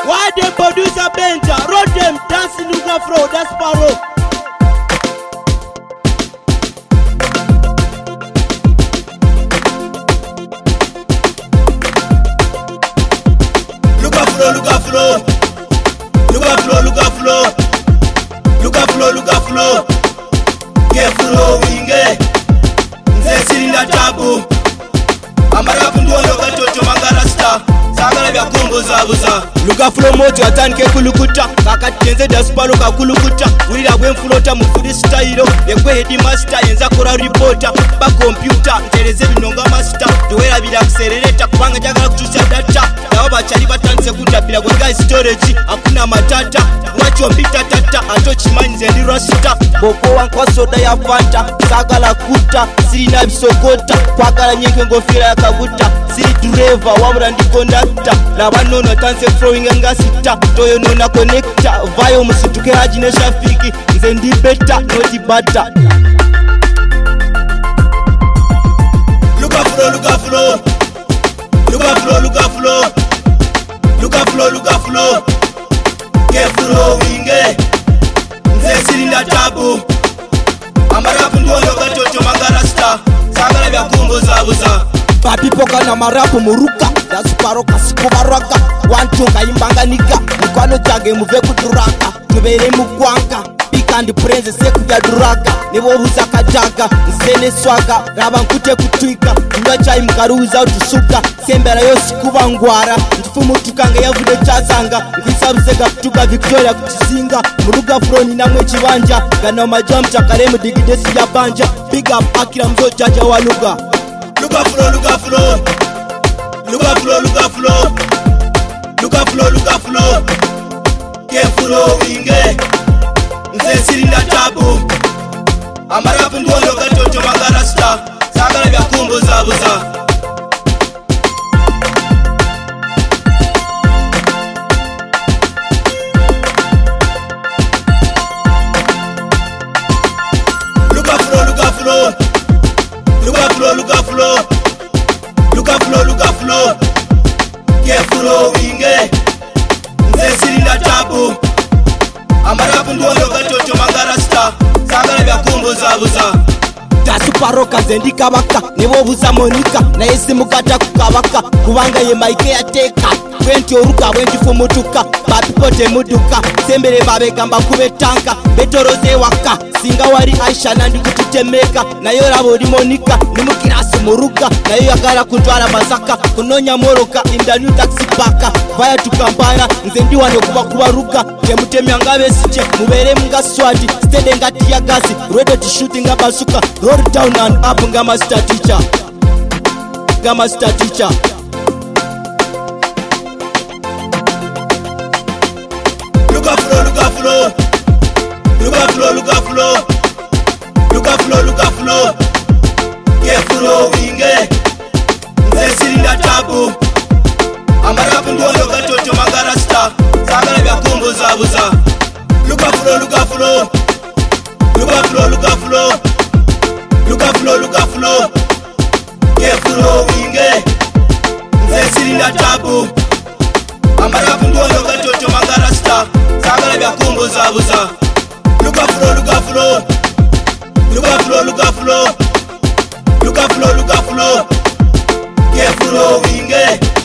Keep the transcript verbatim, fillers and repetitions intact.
Why the producer Benja? Road them dancing Luga Flow, that's Paro. Luga Flow, Luga Flow. Luga Flow, Luga Flow. Luga Flow, Luga Flow. Get flow winge. Nze sirinda tabu. Amara kunduondo katoto mangara star. Sagala bya kumbuza buza. Luga Flow moto atanike kulukuta. Kakati tenze daspalo kakulukuta. Ulira bwe mfulota mu freestyle. Ekwe head master yenza kora reporter. Ba computer ntereze binonga master. Tuwera bila kuserereta kubanga jagala kutusa data. Nawo bachali batanze kundabira bwe guys storage. Hakuna matata. Wacho mpita tata. Ato chimanyi zendi rasta. Boko wanko soda ya fanta. Sagala kuta. Sirina bisokota. Kwagala nyenge ngofira ya kaguta. Siri driver wabura ndi conductor. Labanono tanse flowing nga sita. Toyo nona connector. Vayo musituke haji ne shafiki. Nze ndi beta noti bata. Luga Flow, Luga Flow. Luga Flow, Luga Flow. Luga Flow, Luga Flow. Get flow winge. Nze sirinda tabu. Amara kunduondo katoto mangara star. Sagala bya kumbuza buza. Papi poka na marapu muruka. Dasuparo kasikubaraka. Wantunga imbanganika. Mukwano jage muve kuduraka. Tubere mugwanga. Kandi prenze seku bya duraka nibo buzaka jaga nsene swaga raba nkute kutwika ndwa chai mkaruza utusuka sembera yose kubangwara ndifumu tukanga yavude chazanga nkwisabusega kutuka Victoria kuchisinga muruga froni namwe chibanja gana majam chakaremu digidesi ya banja big up akira mzo jaja wa Luga Luga Flow Luga Flow Luga Flow Luga Flow Luga Flow Luga Flow ke flow winge nze sirinda tabu. Amara kunduondo katoto mangara star. Sagala bya kumbuza buza. Luga Flow, Luga Flow. Luga Flow, Luga Flow. Luga Flow, Luga Flow. Ke flow winge. Nze sirinda tabu. Amara kunduondo katoto mangara star. Sagala bya kumbuza buza. Dasuparo kazendi kabaka. Nebo buza monika. Na yesi mukata kukabaka. Kubanga ye maike ya teka. Kwenti oruka wendi fumutuka. Bapi pote muduka. Sembere babe gamba kube tanka. Betoroze waka. Singa wari Aisha nandi kututemeka. Na yora bodi monika. Nimukirasi muruka. Na yo yagara kuntwara mazaka. Kunonya moroka. Inda new taxi paka. Vaya tukambana. Nzendi wano kuba kuba ruka. Kemutemi angabe siche. Mubere mga swati. Stede nga tia gazi. Ready to shooting nga basuka. Roll down and up nga master teacher. Nga master teacher. Luga Flow, Luga Flow. Luga Flow, Luga Flow. Luga Flow, Luga Flow. Ke flow winge. Nze sirinda tabu. Amara kunduondo katoto mangara star. Sagala bya kumbuza buza. Luga Flow, Luga Flow. Luga Flow, Luga Flow. Luga Flow, Luga Flow. Ke flow winge. Nze sirinda tabu. Amara kunduondo katoto mangara star. Sagala bya kumbuza buza. Luga Flow, Luga Flow. Luga Flow, Luga Flow. Luga Flow, Luga Flow. Ke flow winge.